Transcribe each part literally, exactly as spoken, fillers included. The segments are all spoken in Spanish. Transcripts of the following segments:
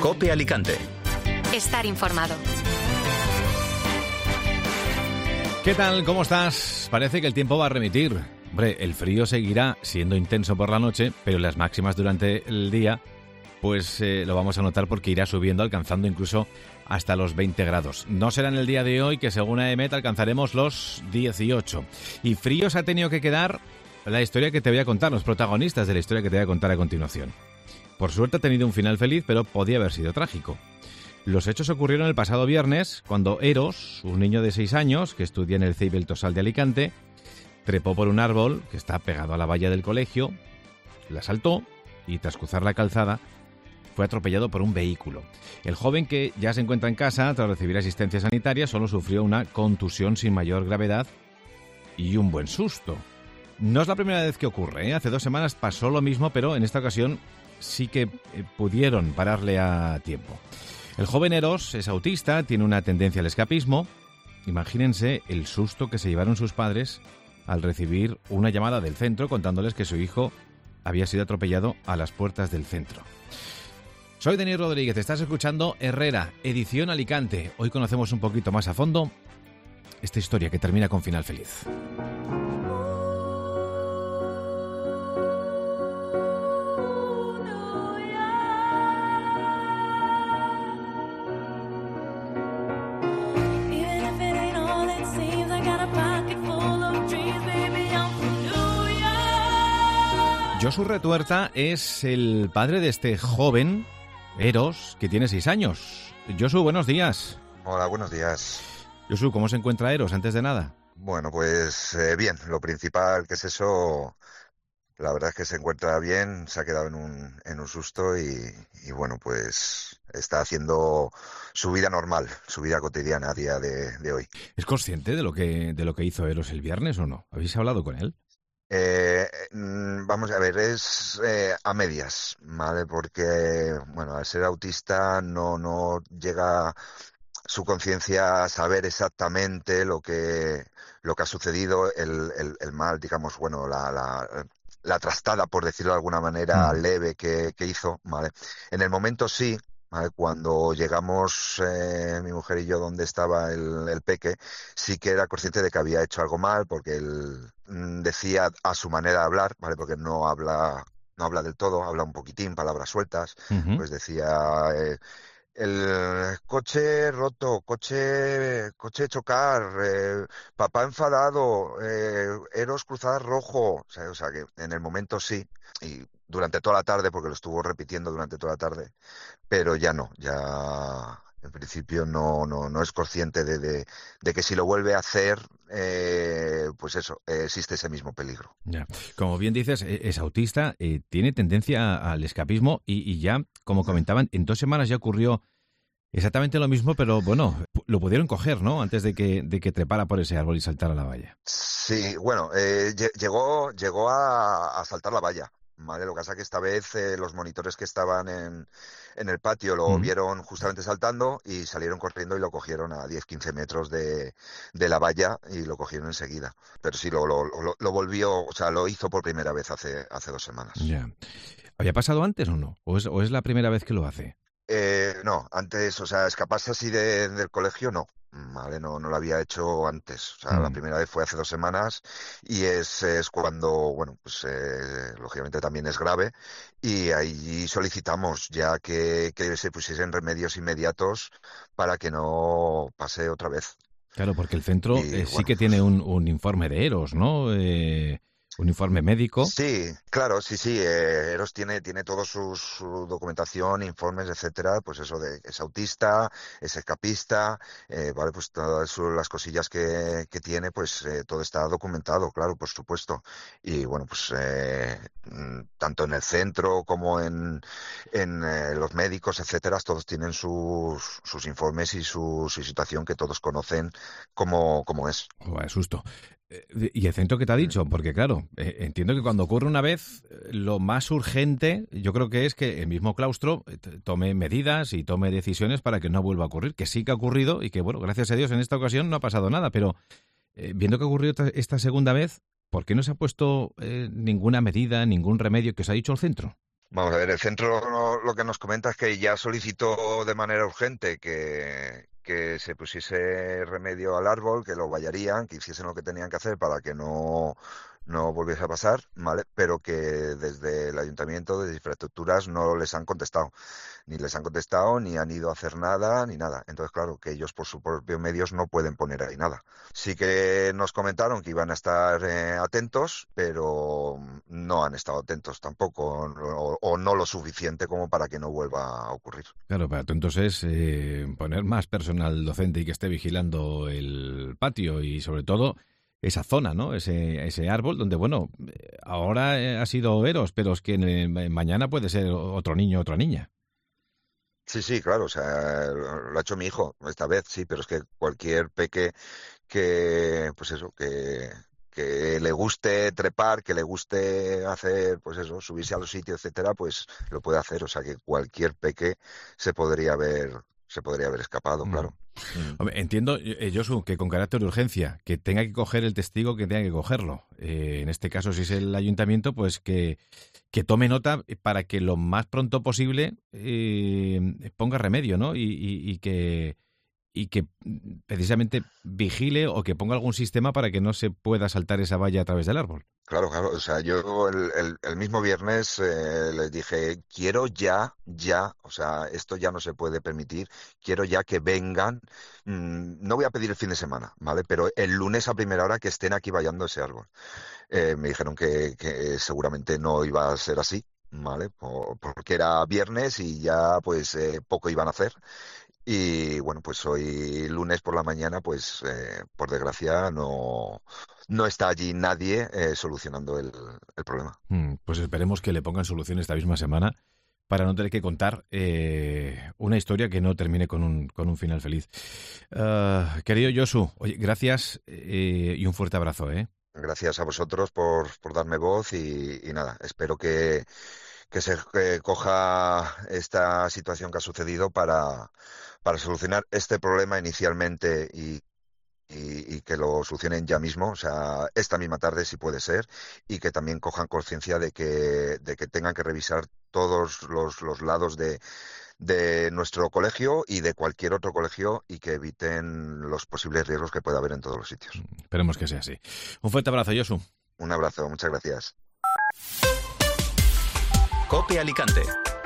COPE Alicante. Estar informado. ¿Qué tal? ¿Cómo estás? Parece que el tiempo va a remitir. Hombre, el frío seguirá siendo intenso por la noche, pero las máximas durante el día, pues eh, lo vamos a notar porque irá subiendo, alcanzando incluso hasta los veinte grados. No será en el día de hoy que, según A E M E T, alcanzaremos los dieciocho. Y fríos ha tenido que quedar la historia que te voy a contar, los protagonistas de la historia que te voy a contar a continuación. Por suerte ha tenido un final feliz, pero podía haber sido trágico. Los hechos ocurrieron el pasado viernes, cuando Eros, un niño de seis años que estudia en el C I B El Tosal de Alicante, trepó por un árbol que está pegado a la valla del colegio, la saltó y, tras cruzar la calzada, fue atropellado por un vehículo. El joven, que ya se encuentra en casa tras recibir asistencia sanitaria, solo sufrió una contusión sin mayor gravedad y un buen susto. No es la primera vez que ocurre, ¿eh? Hace dos semanas pasó lo mismo, pero en esta ocasión sí que eh, pudieron pararle a tiempo. El joven Eros es autista, tiene una tendencia al escapismo. Imagínense el susto que se llevaron sus padres al recibir una llamada del centro contándoles que su hijo había sido atropellado a las puertas del centro. Soy Denis Rodríguez, estás escuchando Herrera, edición Alicante. Hoy conocemos un poquito más a fondo esta historia que termina con final feliz. Josu Retuerta es el padre de este joven, Eros, que tiene seis años. Josu, buenos días. Hola, buenos días. Josu, ¿cómo se encuentra Eros antes de nada? Bueno, pues eh, bien, lo principal que es eso, la verdad es que se encuentra bien, se ha quedado en un, en un susto y, y bueno, pues está haciendo su vida normal, su vida cotidiana a día de, de hoy. ¿Es consciente de lo que, de lo que hizo Eros el viernes o no? ¿Habéis hablado con él? Eh, vamos a ver, es eh, a medias, ¿vale? Porque, bueno, al ser autista no, no llega su conciencia a saber exactamente lo que, lo que ha sucedido, el, el, el mal, digamos, bueno, la, la, la trastada, por decirlo de alguna manera, mm. leve que, que hizo, ¿vale? En el momento sí. ¿Vale? Cuando llegamos, eh, mi mujer y yo, donde estaba el, el peque, sí que era consciente de que había hecho algo mal, porque él mm, decía a su manera de hablar, ¿vale? Porque no habla, no habla del todo, habla un poquitín, palabras sueltas, uh-huh. Pues decía eh, el coche roto, coche, coche chocar, eh, papá enfadado, eh, Eros cruzar rojo, o sea, o sea que en el momento sí, y durante toda la tarde, porque lo estuvo repitiendo durante toda la tarde, pero ya no, ya en principio no, no, no es consciente de, de, de que si lo vuelve a hacer, eh, pues eso, eh, existe ese mismo peligro. Ya. Como bien dices, es autista, eh, tiene tendencia al escapismo y, y ya, como comentaban, en dos semanas ya ocurrió exactamente lo mismo, pero bueno, lo pudieron coger, ¿no? Antes de que, de que trepara por ese árbol y saltara la valla. Sí, bueno, eh, llegó, llegó a, a saltar la valla. Vale, lo que pasa es que esta vez eh, los monitores que estaban en, en el patio lo mm. vieron justamente saltando y salieron corriendo y lo cogieron a diez a quince metros de, de la valla y lo cogieron enseguida. Pero sí, lo, lo, lo, lo volvió, o sea, lo hizo por primera vez hace, hace dos semanas. Ya. ¿Había pasado antes o no? ¿O es, o es la primera vez que lo hace? Eh, no, antes, o sea, escaparse así de, del colegio, no. Vale, no, no lo había hecho antes. O sea, mm. la primera vez fue hace dos semanas y es, es cuando, bueno, pues eh, lógicamente también es grave y ahí solicitamos ya que, que se pusiesen remedios inmediatos para que no pase otra vez. Claro, porque el centro y, eh, sí bueno, que tiene un, un informe de Eros, ¿no? Eh... ¿Un informe médico? Sí, claro, sí, sí. Eh, Eros tiene, tiene toda su, su documentación, informes, etcétera. Pues eso de es autista, es escapista, eh, vale, pues todas las cosillas que, que tiene, pues eh, todo está documentado, claro, por supuesto. Y bueno, pues eh, tanto en el centro como en, en eh, los médicos, etcétera, todos tienen sus, sus informes y su, su situación que todos conocen como, como es. Oh, ¡qué susto! ¿Y el centro qué te ha dicho? Porque claro, eh, entiendo que cuando ocurre una vez, lo más urgente yo creo que es que el mismo claustro tome medidas y tome decisiones para que no vuelva a ocurrir, que sí que ha ocurrido y que, bueno, gracias a Dios en esta ocasión no ha pasado nada, pero eh, viendo que ha ocurrido esta segunda vez, ¿por qué no se ha puesto eh, ninguna medida, ningún remedio que os ha dicho el centro? Vamos a ver, el centro no- lo que nos comenta es que ya solicitó de manera urgente que, que se pusiese remedio al árbol, que lo vallarían, que hiciesen lo que tenían que hacer para que no, no volviese a pasar, ¿vale? Pero que desde el ayuntamiento, de infraestructuras, no les han contestado. Ni les han contestado, ni han ido a hacer nada, ni nada. Entonces, claro, que ellos por sus propios medios no pueden poner ahí nada. Sí que nos comentaron que iban a estar eh, atentos, pero no han estado atentos tampoco, o, o no lo suficiente como para que no vuelva a ocurrir. Claro, para atentos es eh, poner más personal docente y que esté vigilando el patio y sobre todo esa zona, ¿no? Ese, ese árbol donde, bueno, ahora eh, ha sido Eros, pero es que eh, mañana puede ser otro niño o otra niña. Sí, sí, claro, o sea, lo ha hecho mi hijo esta vez, sí, pero es que cualquier peque que, pues eso, que, que le guste trepar, que le guste hacer, pues eso, subirse a los sitios, etcétera, pues lo puede hacer, o sea, que cualquier peque se podría haber, se podría haber escapado, Mm. claro. Mm. Hombre, entiendo, eh, Josu, que con carácter de urgencia, que tenga que coger el testigo que tenga que cogerlo. Eh, en este caso, si es el ayuntamiento, pues que, que tome nota para que lo más pronto posible eh, ponga remedio, ¿no? Y, y, y que y que mm, precisamente vigile o que ponga algún sistema para que no se pueda saltar esa valla a través del árbol. Claro, claro. O sea, yo el, el- el mismo viernes eh, les dije, quiero ya, ya, o sea, esto ya no se puede permitir, quiero ya que vengan. Mm, no voy a pedir el fin de semana, ¿vale? Pero el lunes a primera hora que estén aquí vallando ese árbol. Eh, me dijeron que, que seguramente no iba a ser así, ¿vale? Po- porque era viernes y ya pues eh, poco iban a hacer. Y bueno, pues hoy lunes por la mañana, pues eh, por desgracia no, no está allí nadie eh, solucionando el, el problema. Mm, Pues esperemos que le pongan solución esta misma semana para no tener que contar eh, una historia que no termine con un, con un final feliz. Ah, querido Josu, oye, gracias eh, y un fuerte abrazo, ¿eh? Gracias a vosotros por, por darme voz y, y nada, espero que, que se eh, coja esta situación que ha sucedido para, para solucionar este problema inicialmente y, y, y que lo solucionen ya mismo, o sea, esta misma tarde si puede ser, y que también cojan conciencia de que, de que tengan que revisar todos los, los lados de, de nuestro colegio y de cualquier otro colegio y que eviten los posibles riesgos que pueda haber en todos los sitios. Esperemos que sea así. Un fuerte abrazo, Josu. Un abrazo, muchas gracias. COPE Alicante.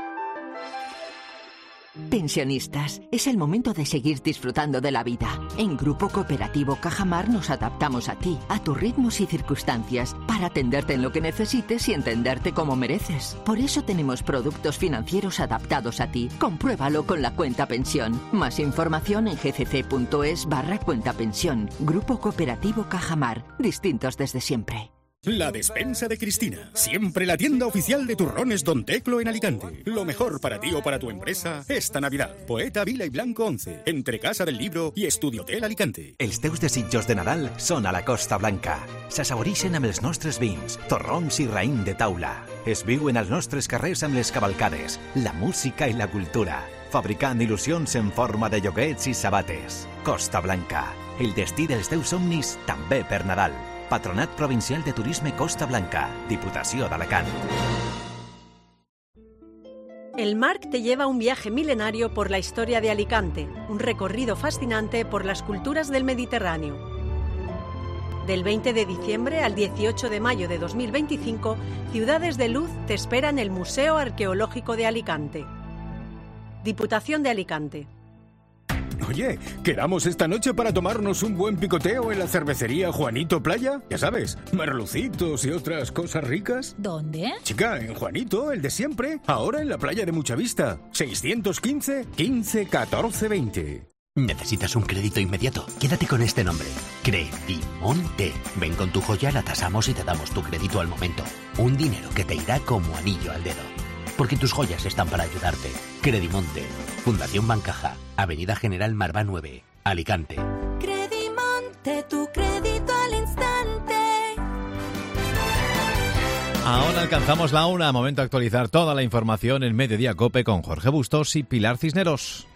Pensionistas, es el momento de seguir disfrutando de la vida. En Grupo Cooperativo Cajamar nos adaptamos a ti, a tus ritmos y circunstancias, para atenderte en lo que necesites y entenderte como mereces. Por eso tenemos productos financieros adaptados a ti. Compruébalo con la cuenta pensión. Más información en gcc.es barra cuenta pensión. Grupo Cooperativo Cajamar. Distintos desde siempre. La despensa de Cristina, siempre la tienda oficial de turrones Don Teclo en Alicante. Lo mejor para ti o para tu empresa esta Navidad. Poeta Vila y Blanco once, entre Casa del Libro y Estudiotel Alicante. Els teus desitjos de Nadal són a la Costa Blanca. S'assaborixen amb els nostres vins, torrons i raïm de taula. Es viuen als nostres carrers amb les cavalcades, la música i la cultura, fabricant il·lusions en forma de lloguets i sabates. Costa Blanca, el destí dels teus somnis també per Nadal. Patronat Provincial de Turisme Costa Blanca, Diputació d'Alacant. El Marc te lleva un viaje milenario por la historia de Alicante, un recorrido fascinante por las culturas del Mediterráneo. Del veinte de diciembre al dieciocho de mayo de dos mil veinticinco, Ciudades de Luz te espera en el Museo Arqueológico de Alicante. Diputación de Alicante. Oye, ¿quedamos esta noche para tomarnos un buen picoteo en la cervecería Juanito Playa? Ya sabes, merlucitos y otras cosas ricas. ¿Dónde? Chica, en Juanito, el de siempre. Ahora en la playa de Muchavista. seiscientos quince, quince, catorce, veinte. ¿Necesitas un crédito inmediato? Quédate con este nombre. Credimonte. Ven con tu joya, la tasamos y te damos tu crédito al momento. Un dinero que te irá como anillo al dedo. Porque tus joyas están para ayudarte. Credimonte. Fundación Bancaja. Avenida General Marvá nueve. Alicante. Credimonte, tu crédito al instante. Ahora alcanzamos la una. Momento de actualizar toda la información en Mediodía Cope con Jorge Bustos y Pilar Cisneros.